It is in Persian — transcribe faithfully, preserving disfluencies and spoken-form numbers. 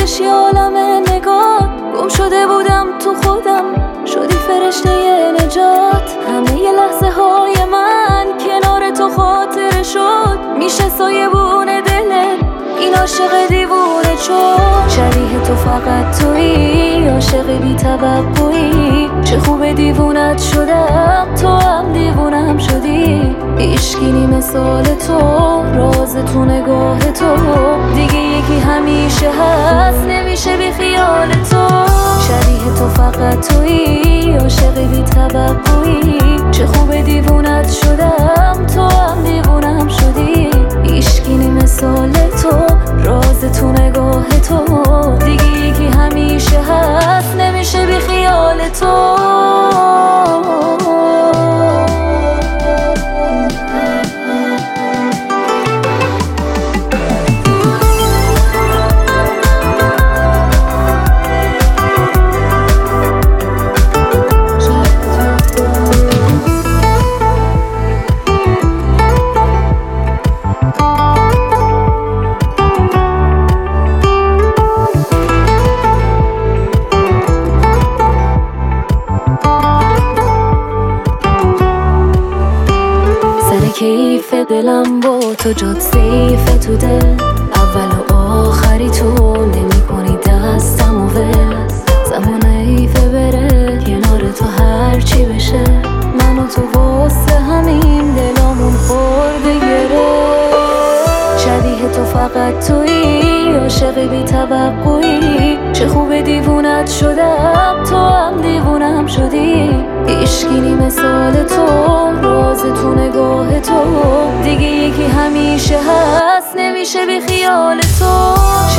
عشقش یه عالم نگاه. گم شده بودم تو خودم، شدی فرشته نجات. همه ی لحظه های من کنار تو خاطره شد. میشه سایبون دلت این عاشق دیوونه چون شبیه تو فقط تویی، عاشق بی توقعی. چه خوب دیوونت شدم، تو هم دیوونم شدی. هیچکی مثال تو، راز تو نگاه تو. دیگه یکی همیشه هست، نمیشه بی خیال تو. شبیه تو فقط تویی، عاشق بی توقعی. چه خوب دیوونت شدم، تو هم دیوونم شدی. هیچکی مثال تو، راز تو نگاه تو. دیگه یکی همیشه هست، نمیشه بی خیال تو. کیف دلم با تو جات سیف تو دل. اول و آخری تو نمی کنی دستم و ول. زمان ایفه بره کنار تو هر چی بشه. من و تو واسه همین دلامون خورده گره. شبیه تو فقط تویی، عاشق بی توقعی. چه خوب دیوونت شدم، تو هم دیوونم شدی. هیچکی مثال تو، راز تو نگاه تو. دیگه یکی همیشه هست، نمیشه بی خیال تو.